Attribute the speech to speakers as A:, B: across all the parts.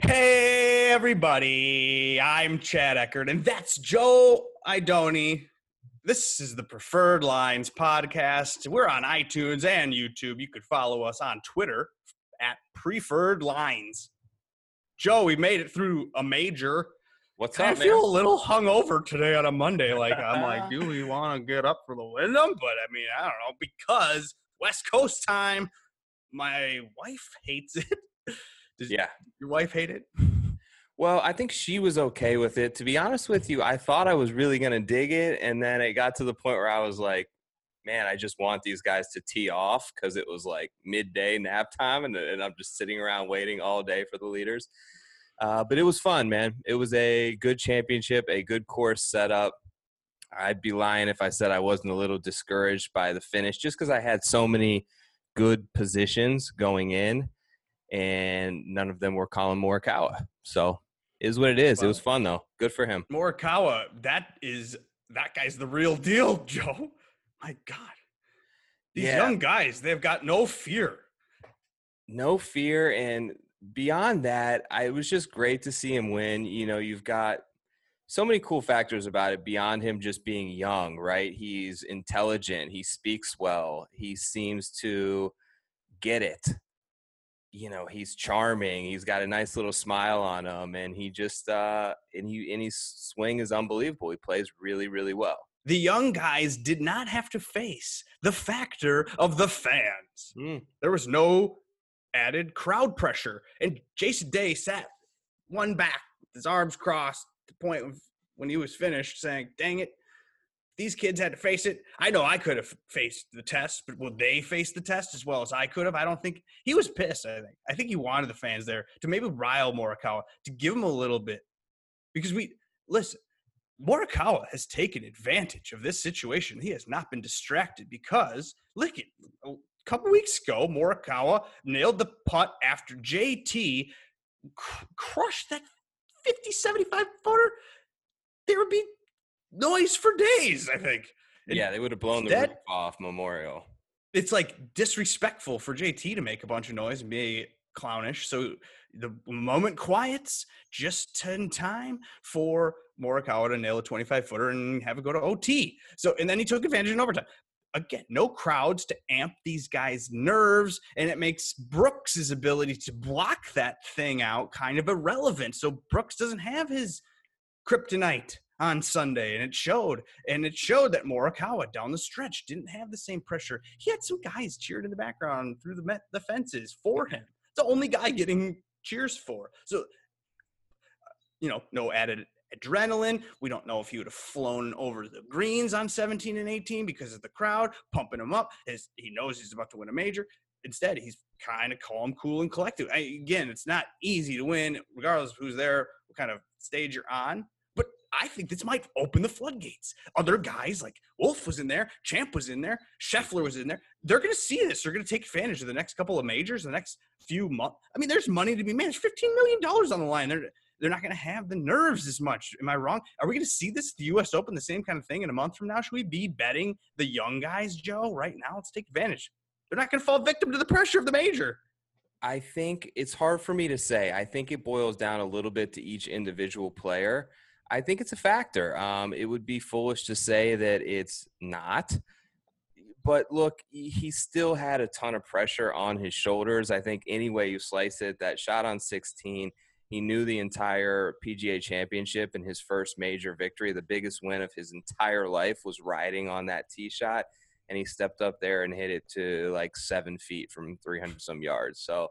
A: Hey, everybody. I'm Chad Eckert, and that's Joe Idoni. This is the Preferred Lines podcast. We're on iTunes and YouTube. You could follow us on Twitter at Preferred Lines. Joe, we made it through a major.
B: What's
A: I
B: up,
A: feel
B: man?
A: a little hungover today on a Monday. I'm like, do we want to get up for the Wyndham? But I mean, I don't know, because West Coast time, my wife hates it. Does
B: Yeah.
A: your wife hate it?
B: Well, I think she was okay with it. To be honest with you, I thought I was really going to dig it. And then it got to the point where I was like, man, I just want these guys to tee off because it was like midday nap time. And I'm just sitting around waiting all day for the leaders. But it was fun, man. It was a good championship, a good course setup. I'd be lying if I said I wasn't a little discouraged by the finish just because I had so many good positions going in. And none of them were Colin Morikawa. So it is what it is. It was fun, though. Good for him.
A: Morikawa, that guy's the real deal, Joe. My God. These young guys, they've got no fear.
B: No fear. And beyond that, it was just great to see him win. You know, you've got so many cool factors about it beyond him just being young, right? He's intelligent. He speaks well. He seems to get it. You know, he's charming. He's got a nice little smile on him, and he just and his swing is unbelievable. He plays really, really well.
A: The young guys did not have to face the factor of the fans. There was no added crowd pressure, and Jason Day sat one back, with his arms crossed, to the point of when he was finished, saying, "Dang it. These kids had to face it. I know I could have faced the test, but will they face the test as well as I could have?" I don't think he was pissed. I think he wanted the fans there to maybe rile Morikawa, to give him a little bit, because Morikawa has taken advantage of this situation. He has not been distracted because look, a couple weeks ago, Morikawa nailed the putt after JT crushed that 50, 75 footer. There would be noise for days, I think.
B: Yeah, they would have blown the roof off Memorial.
A: It's like disrespectful for JT to make a bunch of noise and be clownish. So the moment quiets just in time for Morikawa to nail a 25-footer and have it go to OT. So, and then he took advantage in overtime. Again, no crowds to amp these guys' nerves, and it makes Brooks' ability to block that thing out kind of irrelevant. So Brooks doesn't have his kryptonite on Sunday, and it showed that Morikawa down the stretch didn't have the same pressure. He had some guys cheered in the background through the fences for him. It's the only guy getting cheers for. So, no added adrenaline. We don't know if he would have flown over the greens on 17 and 18 because of the crowd pumping him up. He knows he's about to win a major. Instead, he's kind of calm, cool, and collected. Again, it's not easy to win, regardless of who's there, what kind of stage you're on. But I think this might open the floodgates. Other guys like Wolf was in there, Champ was in there, Scheffler was in there. They're going to see this. They're going to take advantage of the next couple of majors, the next few months. I mean, there's money to be made. There's $15 million on the line. They're not going to have the nerves as much. Am I wrong? Are we going to see this, the U.S. Open, the same kind of thing in a month from now? Should we be betting the young guys, Joe, right now? Let's take advantage. They're not going to fall victim to the pressure of the major.
B: I think it's hard for me to say. I think it boils down a little bit to each individual player. I think it's a factor. It would be foolish to say that it's not. But look, he still had a ton of pressure on his shoulders. I think any way you slice it, that shot on 16, he knew the entire PGA Championship and his first major victory, the biggest win of his entire life, was riding on that tee shot. And he stepped up there and hit it to like 7 feet from 300 some yards. So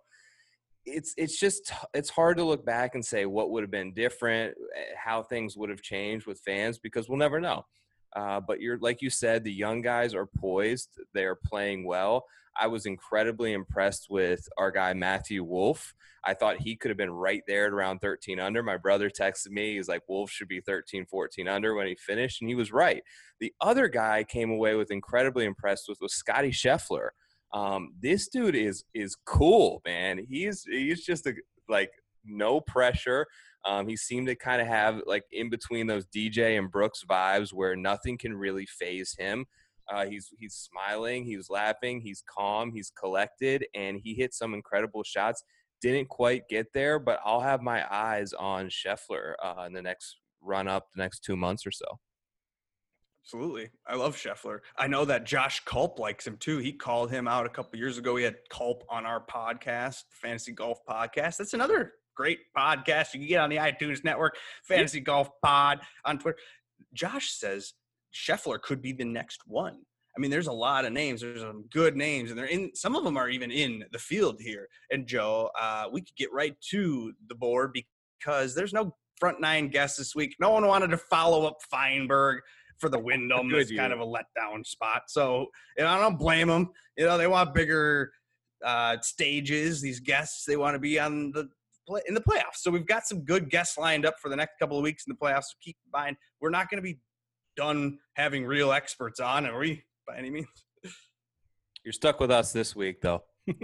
B: it's hard to look back and say what would have been different, how things would have changed with fans, because we'll never know. But like you said, the young guys are poised. They are playing well. I was incredibly impressed with our guy, Matthew Wolff. I thought he could have been right there at around 13 under. My brother texted me. He's like, Wolff should be 13, 14 under when he finished, and he was right. The other guy I came away with incredibly impressed with was Scotty Scheffler. This dude is cool, man. He's just no pressure. He seemed to kind of have like in between those DJ and Brooks vibes where nothing can really faze him. He's smiling, he's laughing, he's calm, he's collected, and he hit some incredible shots. didn't quite get there, but I'll have my eyes on Scheffler in the next run up, the next 2 months or so.
A: Absolutely. I love Scheffler. I know that Josh Culp likes him too. He called him out a couple years ago. We had Culp on our podcast, Fantasy Golf Podcast. That's another great podcast you can get on the iTunes network, Fantasy Golf Pod on Twitter. Josh says Scheffler could be the next one. I mean, there's a lot of names. There's some good names, and they're in. Some of them are even in the field here. And Joe, we could get right to the board because there's no front nine guests this week. No one wanted to follow up Feinberg for the Wyndham. It's kind of a letdown spot. So, I don't blame them. They want bigger stages. These guests, they want to be in the playoffs. So we've got some good guests lined up for the next couple of weeks in the playoffs. So keep in mind, we're not going to be done having real experts on, are we, by any means?
B: You're stuck with us this week, though.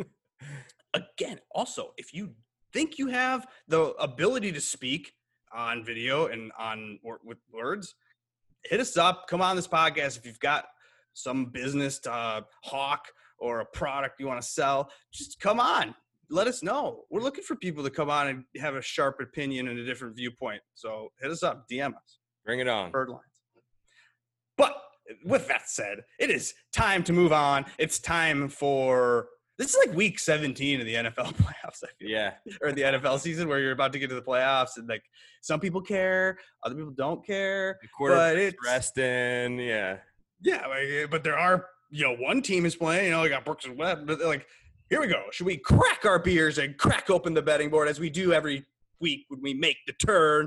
A: Again, also, if you think you have the ability to speak on video and with words, hit us up. Come on this podcast if you've got some business to hawk or a product you want to sell. Just come on. Let us know. We're looking for people to come on and have a sharp opinion and a different viewpoint. So hit us up. DM us.
B: Bring it on.
A: Bird lines. But with that said, it is time to move on. It's time for – this is like week 17 of the NFL playoffs, I feel.
B: Yeah.
A: Or the NFL season where you're about to get to the playoffs. And, like, some people care. Other people don't care.
B: The quarterback's resting. Yeah.
A: Yeah, but there are – one team is playing. We got Brooks and Webb. But, like, here we go. Should we crack our beers and crack open the betting board as we do every week when we make the turn?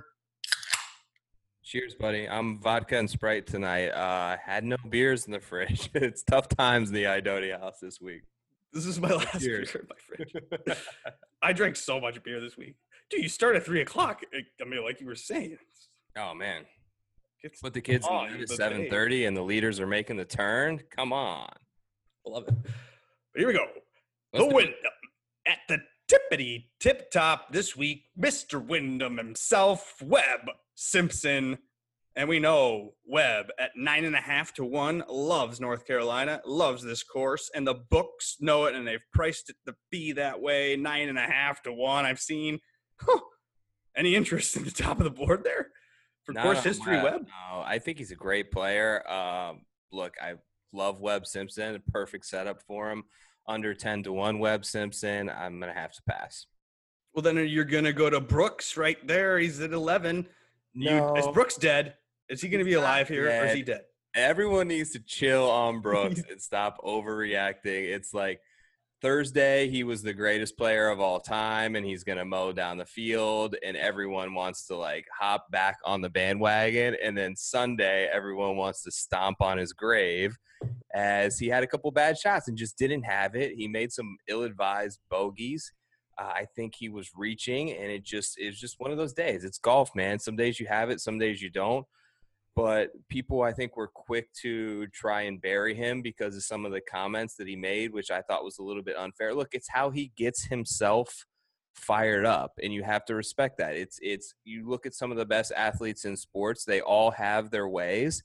B: Cheers, buddy. I'm vodka and Sprite tonight. Had no beers in the fridge. It's tough times in the Idonia house this week.
A: This is my last beer in my fridge. I drank so much beer this week. Dude, you start at 3 o'clock. I mean, like you were saying.
B: Oh, man. Put the kids in at 7:30 and the leaders are making the turn. Come on.
A: I love it. But here we go. The Wyndham at the tippity tip top this week. Mr. Wyndham himself, Webb Simpson. And we know Webb at 9.5 to 1 loves North Carolina, loves this course, and the books know it, and they've priced it to be that way. 9.5 to 1. I've seen. Any interest in the top of the board there for course history, Webb?
B: No, I think he's a great player. Look, I love Webb Simpson. A perfect setup for him. Under 10 to 1 Webb Simpson. I'm gonna have to pass.
A: Well, then you're gonna go to Brooks right there. He's at 11.
B: No.
A: Is Brooks dead? Is he going to be alive here or is he dead?
B: Everyone needs to chill on Brooks and stop overreacting. It's like Thursday, he was the greatest player of all time, and he's going to mow down the field, and everyone wants to, like, hop back on the bandwagon. And then Sunday, everyone wants to stomp on his grave as he had a couple bad shots and just didn't have it. He made some ill-advised bogeys. I think he was reaching, and it's just one of those days. It's golf, man. Some days you have it, some days you don't. But people, I think, were quick to try and bury him because of some of the comments that he made, which I thought was a little bit unfair. Look, it's how he gets himself fired up, and you have to respect that. It's you look at some of the best athletes in sports, they all have their ways.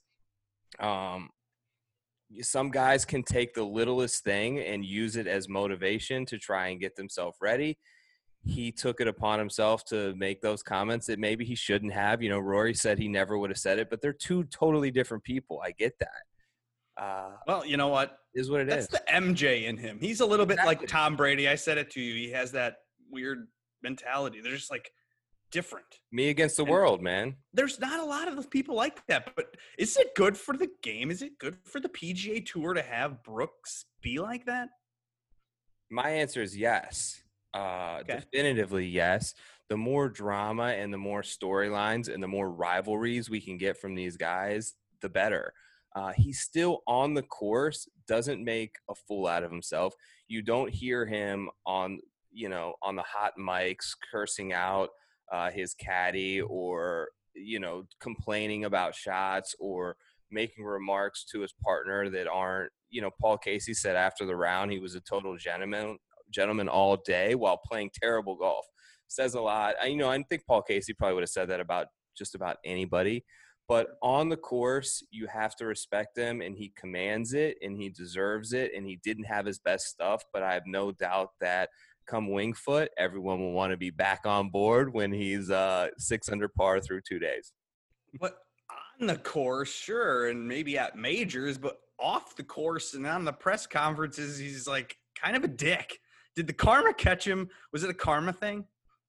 B: Some guys can take the littlest thing and use it as motivation to try and get themselves ready. He took it upon himself to make those comments that maybe he shouldn't have. Rory said he never would have said it, but they're two totally different people. I get that.
A: Well, you know what?
B: Is what it is.
A: That's the MJ in him. He's a little bit like Tom Brady. I said it to you. He has that weird mentality. They're just like different.
B: Me against the world, man.
A: There's not a lot of those people like that, but is it good for the game? Is it good for the PGA Tour to have Brooks be like that?
B: My answer is yes. Definitively yes. The more drama and the more storylines and the more rivalries we can get from these guys, the better. He's still on the course, doesn't make a fool out of himself. You don't hear him on the hot mics cursing out his caddy or, complaining about shots or making remarks to his partner that aren't, Paul Casey said after the round he was a total gentleman all day while playing terrible golf. Says a lot. I think Paul Casey probably would have said that about just about anybody. But on the course, you have to respect him, and he commands it, and he deserves it, and he didn't have his best stuff. But I have no doubt that come Winged Foot, everyone will want to be back on board when he's 6 under par through 2 days.
A: But on the course, sure, and maybe at majors, but off the course and on the press conferences, he's like kind of a dick. Did the karma catch him? Was it a karma thing?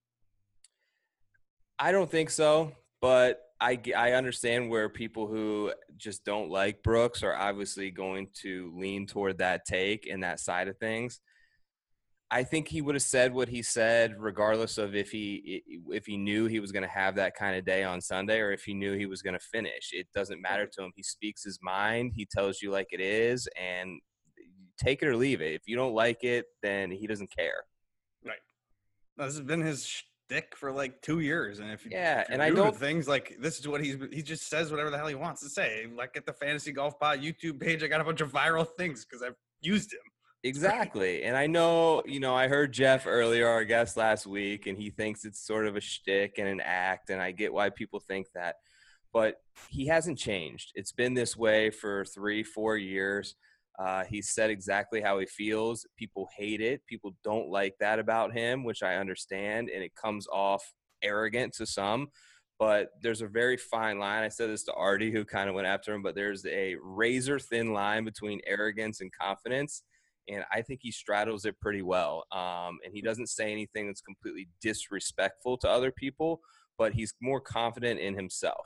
B: I don't think so, but I understand where people who just don't like Brooks are obviously going to lean toward that take and that side of things. I think he would have said what he said regardless of if he knew he was going to have that kind of day on Sunday or if he knew he was going to finish. It doesn't matter to him. He speaks his mind. He tells you like it is, and take it or leave it. If you don't like it, then he doesn't care.
A: Right. This has been his shtick for like 2 years, and if
B: I don't
A: things like this is what he just says whatever the hell he wants to say. Like at the Fantasy Golf Pod YouTube page, I got a bunch of viral things because I've used him.
B: Exactly. And I know, I heard Jeff earlier, our guest last week, and he thinks it's sort of a shtick and an act, and I get why people think that. But he hasn't changed. It's been this way for 3-4 years. He said exactly how he feels. People hate it. People don't like that about him, which I understand, and it comes off arrogant to some. But there's a very fine line. I said this to Artie, who kind of went after him, but there's a razor-thin line between arrogance and confidence. And I think he straddles it pretty well. And he doesn't say anything that's completely disrespectful to other people, but he's more confident in himself.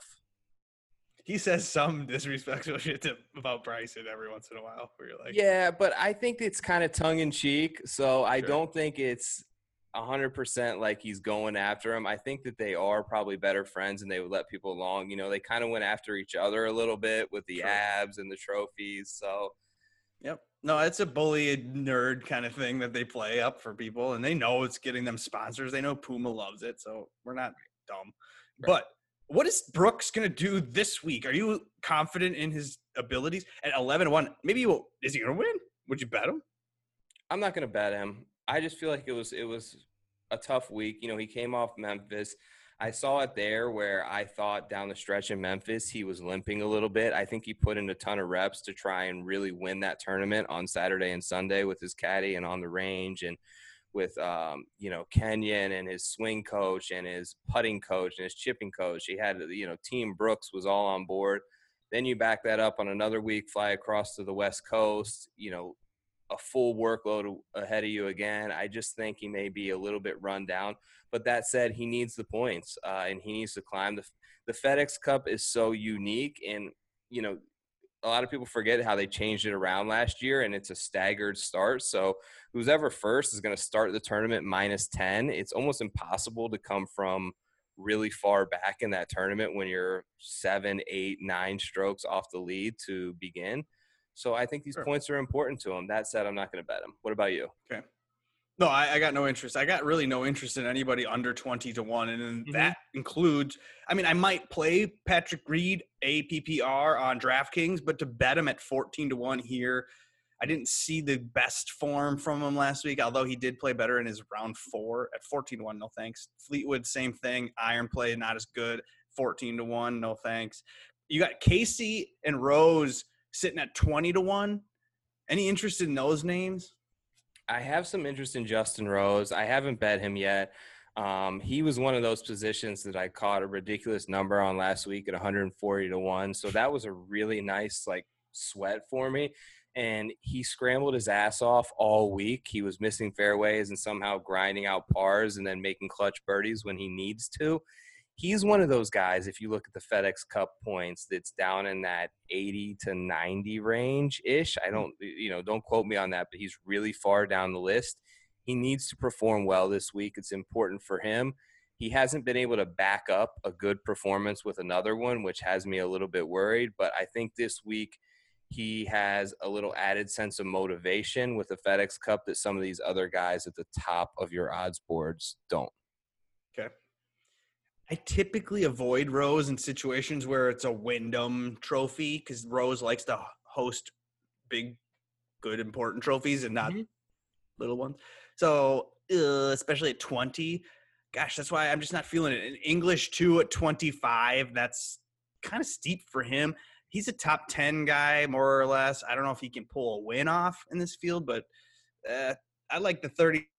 A: He says some disrespectful shit about Bryson every once in a while where you're like,
B: yeah, but I think it's kind of tongue in cheek. So I don't think it's 100% like he's going after him. I think that they are probably better friends and they would let people along. They kind of went after each other a little bit with the abs and the trophies. So,
A: yep. No, it's a bully nerd kind of thing that they play up for people, and they know it's getting them sponsors. They know Puma loves it, so we're not dumb. Right. But what is Brooks going to do this week? Are you confident in his abilities? At 11-1, maybe is he going to win? Would you bet him?
B: I'm not going to bet him. I just feel like it was a tough week. He came off Memphis. I saw it there where I thought down the stretch in Memphis, he was limping a little bit. I think he put in a ton of reps to try and really win that tournament on Saturday and Sunday with his caddy and on the range and with, Kenyon and his swing coach and his putting coach and his chipping coach. He had, Team Brooks was all on board. Then you back that up on another week, fly across to the West Coast, a full workload ahead of you again. I just think he may be a little bit run down. But that said, he needs the points and he needs to climb. The FedEx Cup is so unique. And, a lot of people forget how they changed it around last year and it's a staggered start. So who's ever first is going to start the tournament -10. It's almost impossible to come from really far back in that tournament when you're 7, 8, 9 strokes off the lead to begin. So I think these points are important to him. That said, I'm not going to bet him. What about you?
A: Okay. No, I got no interest. I got really no interest in anybody under 20-1. And that includes, I might play Patrick Reed, APPR on DraftKings, but to bet him at 14-1 here, I didn't see the best form from him last week, although he did play better in his round 4 at 14-1. No thanks. Fleetwood, same thing. Iron play, not as good. 14-1. No thanks. You got Casey and Rose sitting at 20-1. Any interest in those names?
B: I have some interest in Justin Rose. I haven't bet him yet. He was one of those positions that I caught a ridiculous number on last week at 140-1. So that was a really nice sweat for me. And he scrambled his ass off all week. He was missing fairways and somehow grinding out pars and then making clutch birdies when he needs to. He's one of those guys, if you look at the FedEx Cup points, that's down in that 80 to 90 range-ish. I don't quote me on that, but he's really far down the list. He needs to perform well this week. It's important for him. He hasn't been able to back up a good performance with another one, which has me a little bit worried. But I think this week he has a little added sense of motivation with the FedEx Cup that some of these other guys at the top of your odds boards don't.
A: Okay. I typically avoid Rose in situations where it's a Wyndham trophy because Rose likes to host big, good, important trophies and not little ones. So, especially at 20, gosh, that's why I'm just not feeling it. An English 2 at 25, that's kind of steep for him. He's a top 10 guy, more or less. I don't know if he can pull a win off in this field, but I like the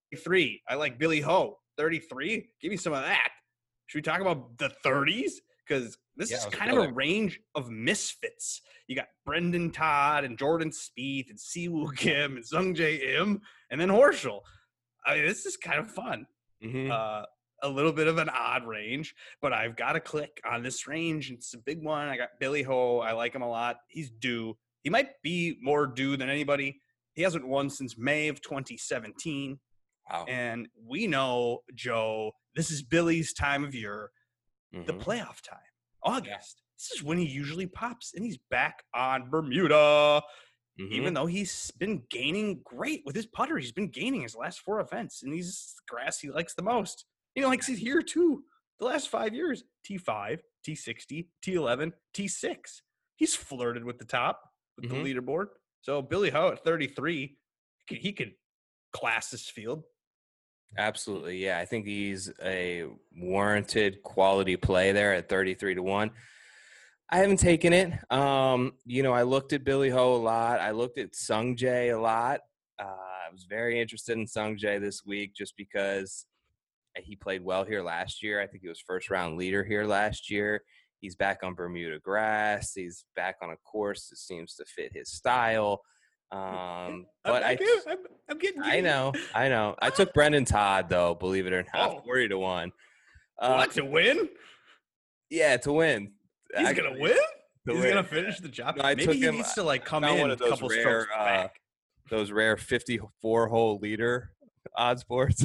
A: 33. I like Billy Ho, 33. Give me some of that. Should we talk about the 30s? Because this is kind of a range of misfits. You got Brendan Todd and Jordan Spieth and Siwoo Kim and Sungjae Im and then Horschel. I mean, this is kind of fun.
B: Mm-hmm.
A: A little bit of an odd range, but I've got to click on this range. It's a big one. I got Billy Ho. I like him a lot. He's due. He might be more due than anybody. He hasn't won since May of 2017.
B: Wow.
A: And we know, Joe, this is Billy's time of year, the playoff time, August. Yeah. This is when he usually pops, and he's back on Bermuda. Even though he's been gaining great with his putter. He's been gaining his last 4 events, and he's the grass he likes the most. He likes it here, too. The last 5 years, T5, T60, T11, T6. He's flirted with the top, with the leaderboard. So Billy Ho at 33, he could class this field.
B: Absolutely, yeah. I think he's a warranted quality play there at 33-1. I haven't taken it. I looked at Billy Ho a lot. I looked at Sungjae a lot. I was very interested in Sungjae this week just because he played well here last year. I think he was first-round leader here last year. He's back on Bermuda grass. He's back on a course that seems to fit his style. But
A: I'm getting.
B: I know. I took Brendan Todd though, believe it or not, 40-1.
A: What, to win?
B: Yeah, to win.
A: He's gonna win. He's gonna finish the job. No, maybe he needs to come in one of those couple rare, strokes back.
B: Those rare 54-hole leader odds boards.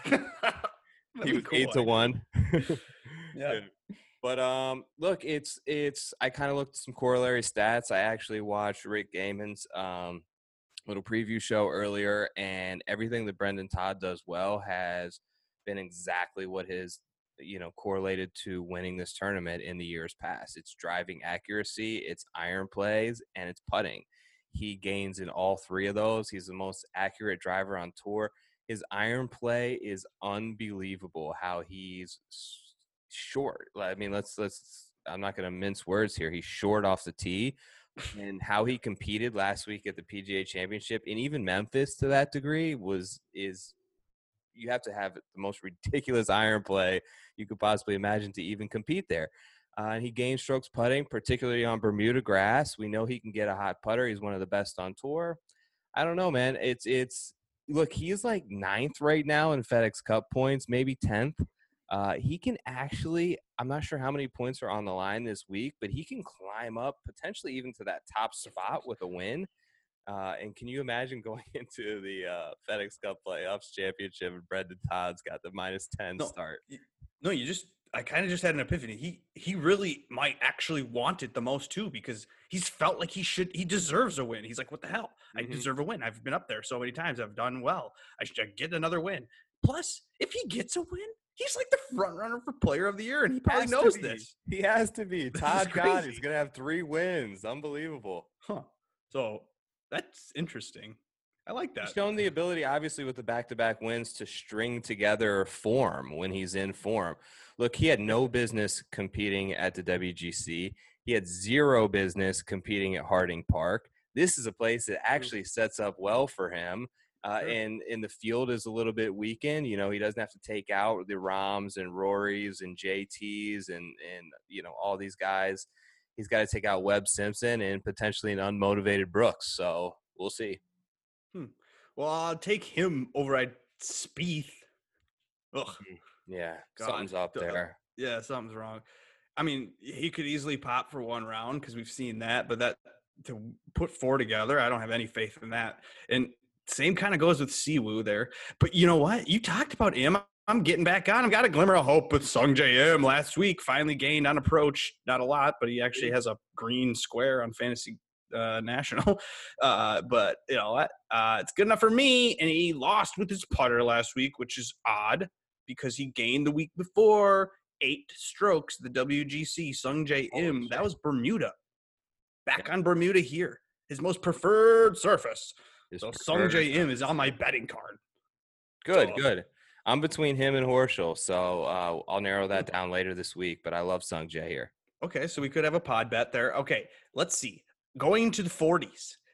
B: He was cool, 8-1.
A: Yeah.
B: But look, it's I kind of looked at some corollary stats. I actually watched Rick Gaiman's little preview show earlier, and everything that Brendan Todd does well has been exactly what his correlated to winning this tournament in the years past. It's driving accuracy, it's iron plays, and it's putting. He gains in all 3 of those. He's the most accurate driver on tour. His iron play is unbelievable. How he's short. I mean, let's. I'm not going to mince words here. He's short off the tee, and how he competed last week at the PGA Championship, and even Memphis to that degree is. You have to have the most ridiculous iron play you could possibly imagine to even compete there. And he gained strokes putting, particularly on Bermuda grass. We know he can get a hot putter. He's one of the best on tour. I don't know, man. It's look, he's like 9th right now in FedEx Cup points, maybe 10th. He can actually, I'm not sure how many points are on the line this week, but he can climb up potentially even to that top spot with a win. And can you imagine going into the FedEx Cup Playoffs Championship and Brendan Todd's got the -10 start?
A: No, I kind of just had an epiphany. He really might actually want it the most too, because he's felt like he deserves a win. He's like, what the hell? I deserve a win. I've been up there so many times. I've done well. I should get another win. Plus, if he gets a win, he's like the front runner for Player of the Year, and he probably knows this.
B: He has to be. Todd God is going to have 3 wins. Unbelievable.
A: Huh. So that's interesting. I like that.
B: He's shown the ability, obviously, with the back-to-back wins to string together form when he's in form. Look, he had no business competing at the WGC. He had 0 business competing at Harding Park. This is a place that actually sets up well for him. And the field is a little bit weakened. He doesn't have to take out the Rahms and Rorys and JTs and all these guys. He's got to take out Webb Simpson and potentially an unmotivated Brooks. So we'll see.
A: Well, I'll take him over at Spieth. Ugh.
B: Yeah, something's up there.
A: Yeah, something's wrong. I mean, he could easily pop for 1 round because we've seen that. But that to put 4 together, I don't have any faith in that. And same kind of goes with Siwoo there. But you know what? You talked about him. I'm getting back on. I've got a glimmer of hope with Sungjae Im last week. Finally gained on approach. Not a lot, but he actually has a green square on Fantasy National. But you know what? It's good enough for me. And he lost with his putter last week, which is odd because he gained the week before 8 strokes. The WGC Sungjae Im. That was Bermuda. Back on Bermuda here. His most preferred surface. So Sungjae Im is on my betting card.
B: Good. I'm between him and Horschel, so I'll narrow that down later this week, but I love Sungjae here.
A: Okay, so we could have a pod bet there. Okay, let's see. Going to the 40s,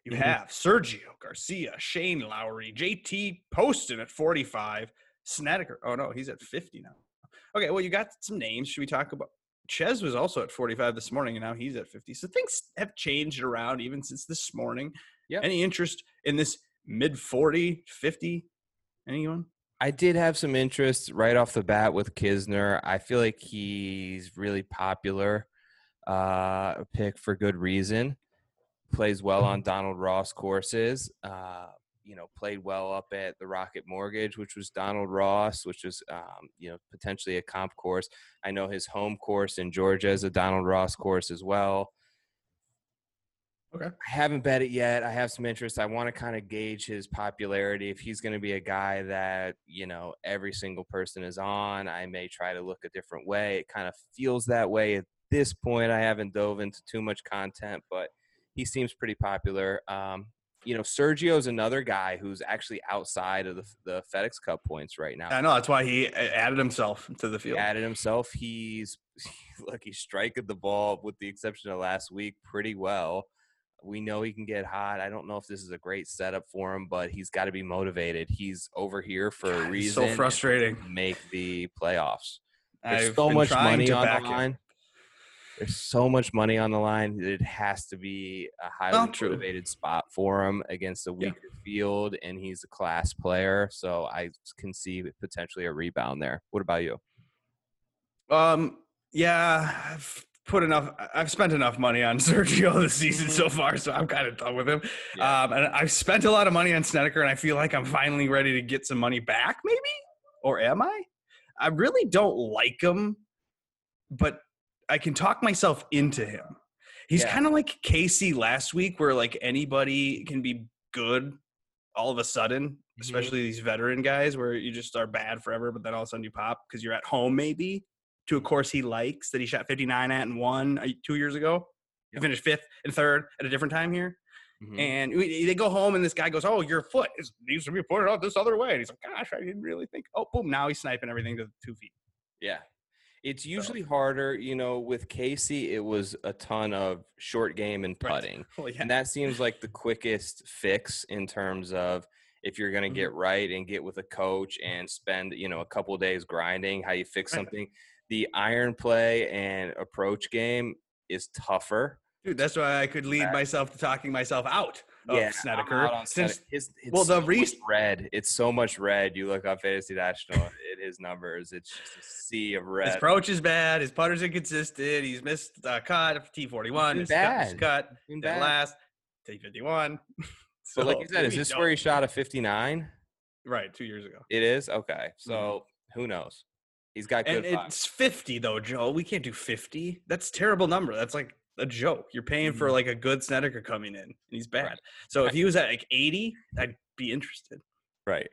A: You
B: Mhm.
A: have Sergio Garcia, Shane Lowry, JT Poston at 45, Snedeker. Oh, no, he's at 50 now. Okay, well, you got some names. Should we talk about Ches was also at 45 this morning, and now he's at 50. So things have changed around even since this morning.
B: Yep.
A: Any interest in this mid 40, 50? Anyone?
B: I did have some interest right off the bat with Kisner. I feel like he's really popular pick for good reason. Plays well on Donald Ross courses. Played well up at the Rocket Mortgage, which was Donald Ross, which was potentially a comp course. I know his home course in Georgia is a Donald Ross course as well.
A: Okay.
B: I haven't bet it yet. I have some interest. I want to kind of gauge his popularity. If he's going to be a guy that, every single person is on, I may try to look a different way. It kind of feels that way at this point. I haven't dove into too much content, but he seems pretty popular. Sergio's another guy who's actually outside of the FedEx Cup points right now.
A: I know. That's why he added himself to the field.
B: He's striking the ball, with the exception of last week, pretty well. We know he can get hot. I don't know if this is a great setup for him, but he's got to be motivated. He's over here for a reason.
A: So frustrating.
B: Make the playoffs. There's
A: I've
B: so
A: been
B: much
A: trying
B: money
A: to
B: on
A: back
B: the
A: him.
B: line. There's so much money on the line. It has to be a highly motivated spot for him against a weaker field, and he's a class player. So I can see potentially a rebound there. What about you?
A: Yeah, I've spent enough money on Sergio this season so far, so I'm kind of done with him.
B: Yeah.
A: And I've spent a lot of money on Snedeker, and I feel like I'm finally ready to get some money back, maybe? Or am I? I really don't like him, but I can talk myself into him. He's kind of like Casey last week, where like anybody can be good all of a sudden, especially these veteran guys where you just are bad forever, but then all of a sudden you pop because you're at home maybe to a course he likes that he shot 59 at and won 2 years ago. He finished fifth and third at a different time here. And they go home and this guy goes, "Oh, your foot needs to be pointed out this other way." And he's like, "Gosh, I didn't really think." Oh, boom. Now he's sniping everything to 2 feet.
B: Yeah. It's usually harder, with Casey, it was a ton of short game and putting. Right.
A: Well, yeah.
B: And that seems like the quickest fix in terms of if you're going to get right and get with a coach and spend, a couple of days grinding, how you fix something. The iron play and approach game is tougher.
A: Dude, that's why I could lead myself to talking myself out of Snedeker.
B: Much red. It's so much red. You look up Fantasy National at his numbers. It's just a sea of red.
A: His approach is bad. His putter's inconsistent. He's missed cut T41. His cut last T51.
B: So, like you said, is this where he shot a 59?
A: Right, 2 years ago.
B: It is? Okay. So, who knows? He's got good
A: And it's 50, though, Joe. We can't do 50. That's a terrible number. That's like a joke. You're paying for like a good Snedeker coming in, and he's bad. Right. So if he was at like 80, I'd be interested.
B: Right.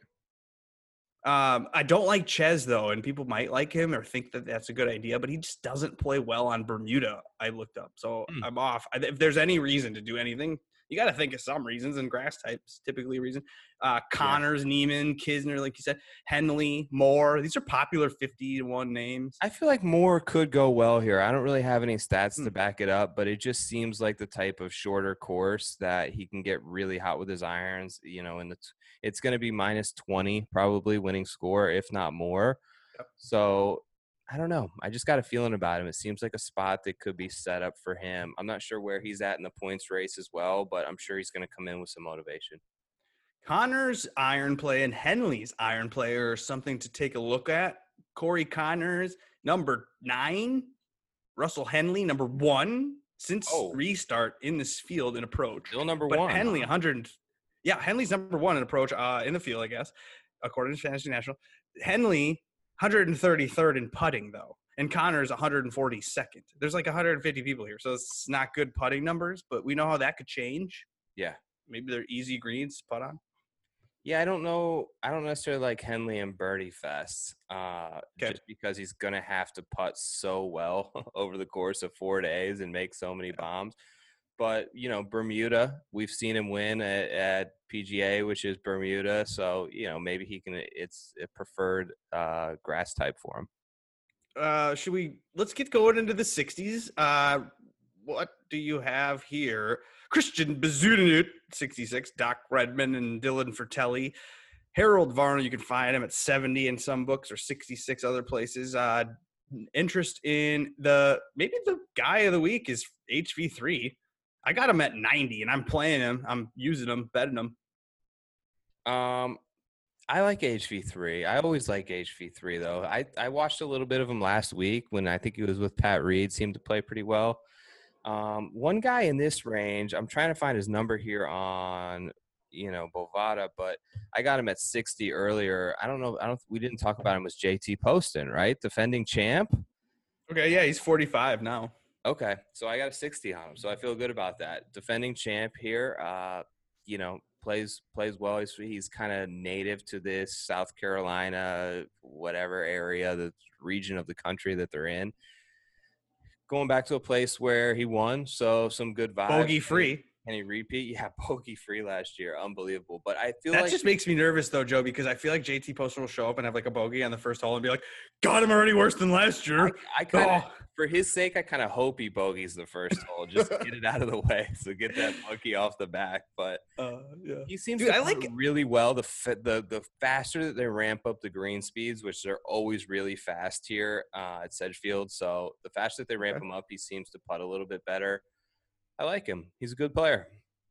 A: I don't like Ches though, and people might like him or think that that's a good idea, but he just doesn't play well on Bermuda. I looked up, so I'm off. If there's any reason to do anything, you got to think of some reasons, and grass types typically a reason. Connors, Neiman, Kisner, like you said, Henley, Moore. These are popular 50-1 names.
B: I feel like Moore could go well here. I don't really have any stats to back it up, but it just seems like the type of shorter course that he can get really hot with his irons. And it's going to be minus 20 probably winning score, if not more. Yep. So I don't know. I just got a feeling about him. It seems like a spot that could be set up for him. I'm not sure where he's at in the points race as well, but I'm sure he's going to come in with some motivation.
A: Connors' iron play and Henley's iron play are something to take a look at. Corey Connors, number 9. Russell Henley, number 1 since restart in this field in approach.
B: Still number 1.
A: Henley, 100. Yeah, Henley's number 1 in approach in the field, I guess, according to Fantasy National. Henley, 133rd in putting, though, and Connors 142nd. There's like 150 people here, so it's not good putting numbers, but we know how that could change.
B: Yeah.
A: Maybe they're easy greens to putt on.
B: Yeah, I don't know. I don't necessarily like Henley and Birdie Fest just because he's going to have to putt so well over the course of 4 days and make so many bombs. But, Bermuda, we've seen him win at PGA, which is Bermuda. So, maybe it's a preferred grass type for him.
A: Let's get going into the 60s. what do you have here? Christian Bezunut, 66. Doc Redman and Dylan Fratelli. Harold Varner, you can find him at 70 in some books or 66 other places. Interest in maybe the guy of the week is HV3. I got him at 90, and I'm playing him. I'm using him, betting him.
B: I like HV3. I always like HV3 though. I watched a little bit of him last week when I think he was with Pat Reed. Seemed to play pretty well. One guy in this range, I'm trying to find his number here on Bovada, but I got him at 60 earlier. We didn't talk about him. Was JT Poston, right? Defending champ.
A: Okay, yeah, he's 45 now.
B: Okay, so I got a 60 on him, so I feel good about that. Defending champ here, plays well. He's kind of native to this South Carolina, whatever area, the region of the country that they're in. Going back to a place where he won, so some good vibes.
A: Bogey free.
B: Can he repeat? Yeah, bogey free last year. Unbelievable. But I feel
A: that
B: like
A: just makes me nervous though, Joe, because I feel like JT Poston will show up and have like a bogey on the first hole and be like, got him already worse than last year.
B: I kind of, for his sake, I kind of hope he bogeys the first hole. Just get it out of the way. So get that monkey off the back. But he seems to like really well. The faster that they ramp up the green speeds, which they're always really fast here at Sedgefield. So the faster that they ramp him up, he seems to putt a little bit better. I like him. He's a good player.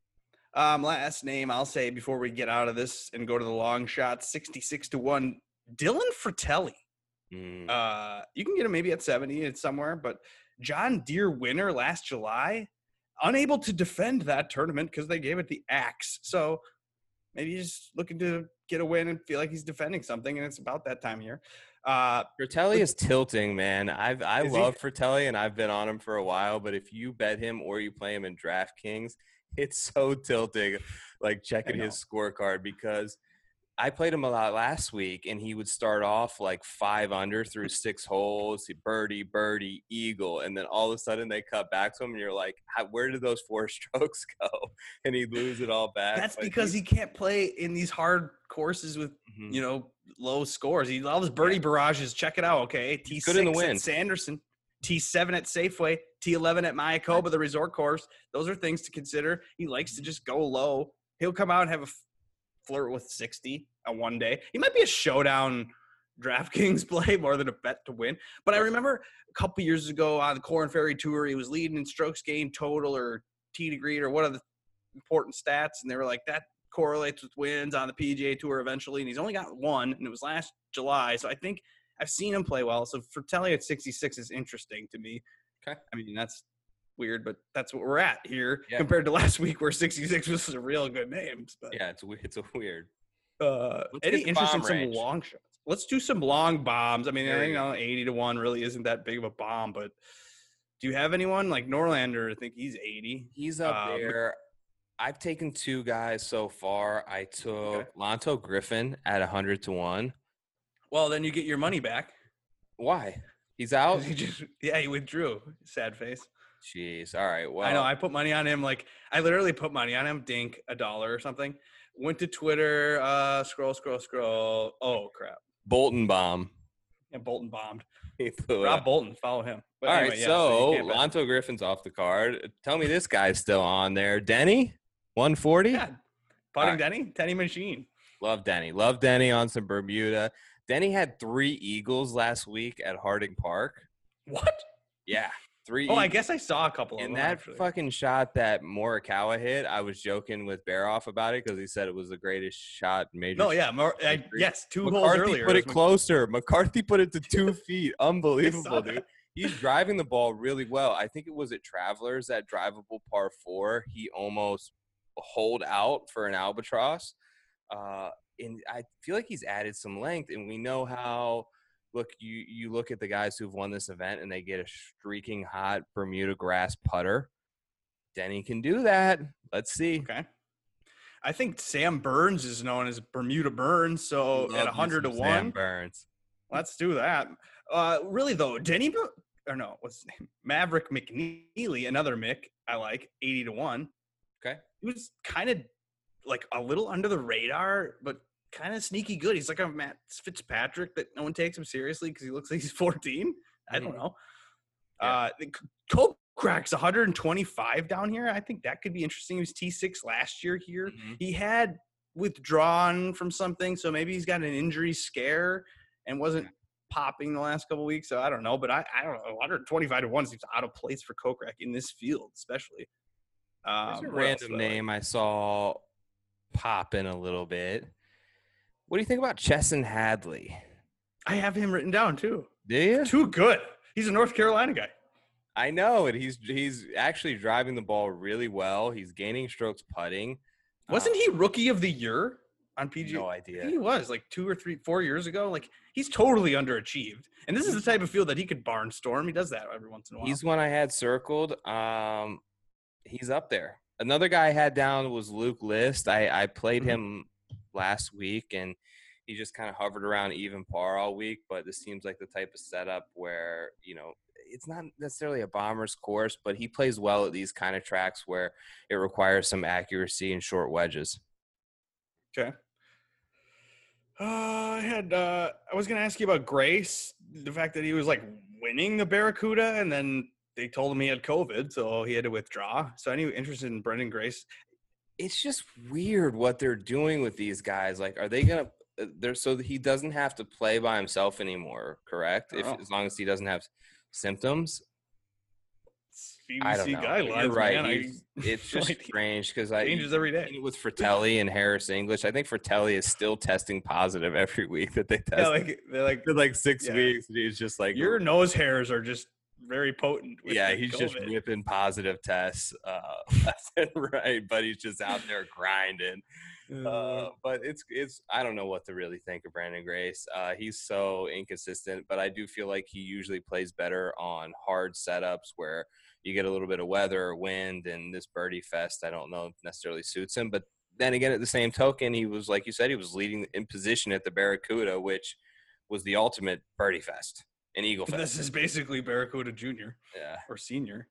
A: Last name I'll say before we get out of this and go to the long shot, 66-1, Dylan Fratelli. You can get him maybe at 70. It's somewhere, but John Deere winner last July, unable to defend that tournament because they gave it the axe. So maybe he's just looking to get a win and feel like he's defending something, and it's about that time of year.
B: Fratelli is tilting, man. I love Fratelli, and I've been on him for a while. But if you bet him or you play him in DraftKings, it's so tilting. Like checking his scorecard, because I played him a lot last week, and he would start off like 5 under through 6 holes, birdie, eagle, and then all of a sudden they cut back to him, and you're like, where did those 4 strokes go? And he'd lose it all back.
A: That's because he can't play in these hard courses with low scores. He loves birdie barrages. Check it out, okay? T6 at Sanderson, T7 at Safeway, T11 at Mayakoba, the resort course. Those are things to consider. He likes to just go low. He'll come out and have a flirt with 60 on one day. He might be a showdown DraftKings play more than a bet to win. But I remember a couple years ago on the Corn Ferry Tour, he was leading in strokes gained total or tee to green or one of the important stats, and they were like, that correlates with wins on the PGA Tour eventually, and he's only got one, and it was last July. So I think I've seen him play well. So Fratelli at 66 is interesting to me.
B: Okay.
A: I mean, that's weird, but that's what we're at here compared to last week where 66 was a real good name. But,
B: yeah, it's a weird.
A: Any interest in some long shots? Let's do some long bombs. I mean, 80-1 really isn't that big of a bomb, but do you have anyone like Norlander? I think he's 80.
B: He's up there. I've taken 2 guys so far. I took Lanto Griffin at 100-1.
A: Well, then you get your money back.
B: Why? He's out?
A: He withdrew. Sad face.
B: Jeez. All right. Well,
A: I know. I put money on him. Like, I literally put money on him. Dink, $1 or something. Went to Twitter. Scroll. Oh, crap.
B: Bolton bomb.
A: Yeah, Bolton bombed.
B: Rob
A: Bolton. Follow him. But
B: all
A: anyway,
B: right. So Lanto Griffin's off the card. Tell me this guy's still on there. Denny, 140?
A: Yeah. Putting Denny? Denny machine.
B: Love Denny. Love Denny on some Bermuda. Denny had 3 eagles last week at Harding Park.
A: What?
B: Yeah. 3
A: I guess I saw a couple of them.
B: And that fucking shot that Morikawa hit, I was joking with Baroff about it because he said it was the greatest shot major.
A: No, yeah. Yes, 2
B: McCarthy
A: holes earlier.
B: Put it closer. McCarthy put it to 2 feet. Unbelievable, dude. He's driving the ball really well. I think it was at Travelers, that drivable par 4. He almost holed out for an albatross. And I feel like he's added some length, and we know how – look, you look at the guys who've won this event and they get a streaking hot Bermuda grass putter. Denny can do that. Let's see.
A: Okay. I think Sam Burns is known as Bermuda Burns, so at 100-1.
B: Sam Burns.
A: Let's do that. Really, though, Denny – or no, what's his name? Maverick McNeely, another Mick I like, 80-1.
B: Okay.
A: He was kind of like a little under the radar, but – kind of sneaky good. He's like a Matt Fitzpatrick that no one takes him seriously because he looks like he's 14. I don't know. Yeah. Cole cracks 125 down here. I think that could be interesting. He was T6 last year here.
B: Mm-hmm.
A: He had withdrawn from something, so maybe he's got an injury scare and wasn't popping the last couple of weeks. So I don't know, but I don't know. 125 to 1 seems out of place for Kokrak in this field, especially.
B: There's a random name I saw pop in a little bit. What do you think about Chesson Hadley?
A: I have him written down too.
B: Do you?
A: Too good. He's a North Carolina guy.
B: I know, and he's actually driving the ball really well. He's gaining strokes putting.
A: Wasn't he rookie of the year on PGA?
B: No idea.
A: He was like 2 or 3, 4 years ago. Like he's totally underachieved. And this is the type of field that he could barnstorm. He does that every once in a while.
B: He's one I had circled. He's up there. Another guy I had down was Luke List. I played him last week, and he just kind of hovered around even par all week. But this seems like the type of setup where, it's not necessarily a bomber's course, but he plays well at these kind of tracks where it requires some accuracy and short wedges.
A: Okay. I was going to ask you about Grace, the fact that he was like winning the Barracuda, and then they told him he had COVID, so he had to withdraw. So any interested in Brendan Grace?
B: It's just weird what they're doing with these guys. Like, are they going to, so that he doesn't have to play by himself anymore, correct? As long as he doesn't have symptoms. I don't know.
A: Guidelines,
B: you're right.
A: Man.
B: It's just strange because
A: changes every day.
B: With Fratelli and Harris English, I think Fratelli is still testing positive every week that they test.
A: Yeah, they're
B: for like 6 weeks. And he's just like,
A: your nose hairs are just very potent.
B: He's
A: COVID.
B: just whipping positive tests. That's right, but he's just out there grinding. But it's I don't know what to really think of Brandon Grace. He's so inconsistent, but I do feel like he usually plays better on hard setups where you get a little bit of weather or wind, and this birdie fest I don't know necessarily suits him. But then again, at the same token, he was, like you said, he was leading in position at the Barracuda, which was the ultimate birdie fest and Eagle Fest.
A: This is basically Barracuda Junior, or Senior.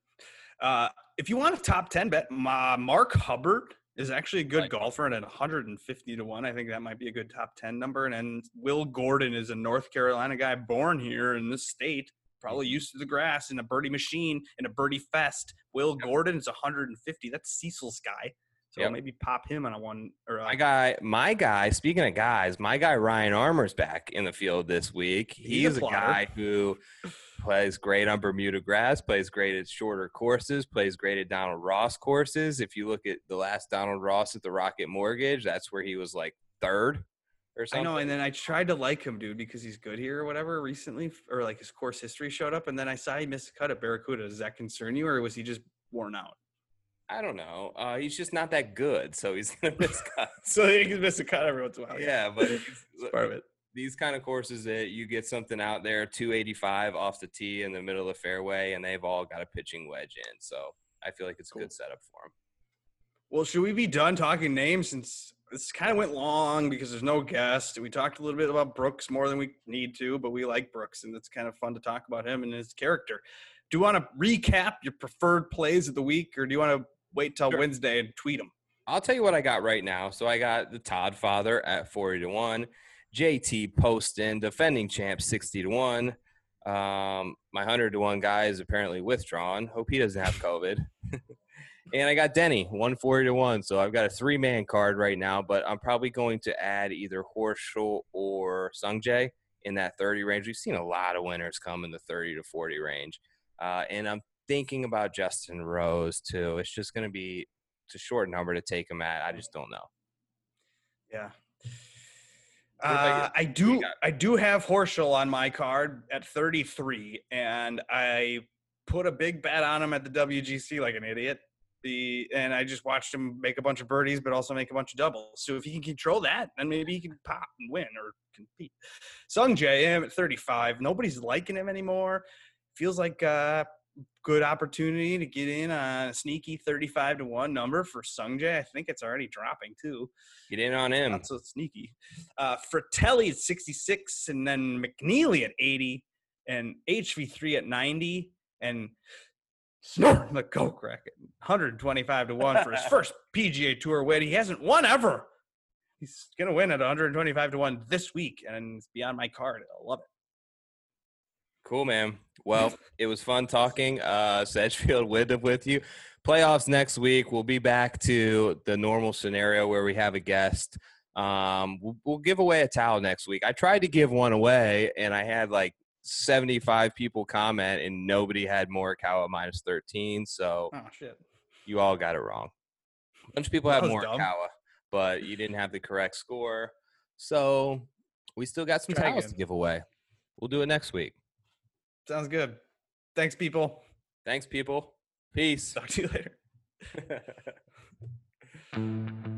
A: If you want a top 10 bet, Mark Hubbard is actually a good golfer, and at 150 to 1, I think that might be a good top 10 number. And then Will Gordon is a North Carolina guy born here in this state, probably used to the grass in a birdie machine in a birdie fest. Will Gordon is 150. That's Cecil's guy. So maybe pop him on a one. Or
B: my guy. Speaking of guys, my guy Ryan Armour's back in the field this week. He's a guy who plays great on Bermuda grass, plays great at shorter courses, plays great at Donald Ross courses. If you look at the last Donald Ross at the Rocket Mortgage, that's where he was like third or something.
A: I know, and then I tried to like him, dude, because he's good here or whatever recently, or like his course history showed up, and then I saw he missed a cut at Barracuda. Does that concern you, or was he just worn out?
B: I don't know. He's just not that good, so he's going to miss cuts.
A: So he can miss a cut every once in a while.
B: Yeah, but
A: part of it.
B: These kind of courses that you get something out there, 285 off the tee in the middle of the fairway, and they've all got a pitching wedge in. So I feel like it's a good setup for him.
A: Well, should we be done talking names since this kind of went long because there's no guest? We talked a little bit about Brooks more than we need to, but we like Brooks, and it's kind of fun to talk about him and his character. Do you want to recap your preferred plays of the week, or do you want to wait till Wednesday and tweet them?
B: I'll tell you what I got right now. So I got the Todd Father at 40 to 1, JT Poston, defending champ, 60 to 1. My 100 to 1 guy is apparently withdrawn. Hope he doesn't have COVID. And I got Denny, 140 to 1. So I've got a 3-man card right now, but I'm probably going to add either Horschel or Sungjae in that 30 range. We've seen a lot of winners come in the 30 to 40 range. And I'm thinking about Justin Rose too. It's just going to be a short number to take him at. I just don't know.
A: Yeah. I do have Horschel on my card at 33, and I put a big bet on him at the WGC like an idiot. And I just watched him make a bunch of birdies, but also make a bunch of doubles. So if he can control that, then maybe he can pop and win or compete. Sungjae, him at 35. Nobody's liking him anymore. Feels like good opportunity to get in on a sneaky 35 to 1 number for Sungjae. I think it's already dropping too.
B: Get in on him.
A: Not so sneaky. Fratelli at 66, and then McNeely at 80, and HV3 at 90, and Snort McGokrak at 125 to 1 for his first PGA Tour win. He hasn't won ever. He's gonna win at 125 to 1 this week, and it's beyond my card. I love it.
B: Cool, man. Well, it was fun talking Sedgefield Wyndham with you. Playoffs next week. We'll be back to the normal scenario where we have a guest. We'll give away a towel next week. I tried to give one away, and I had like 75 people comment, and nobody had Morikawa minus 13. So
A: Oh, shit.
B: you all got it wrong. A bunch of people
A: That
B: have
A: was dumb.
B: Morikawa, but you didn't have the correct score. So we still got some
A: Try
B: towels
A: again.
B: to give away. We'll do it next week.
A: Sounds good. Thanks, people.
B: Thanks, people. Peace.
A: Talk to you later.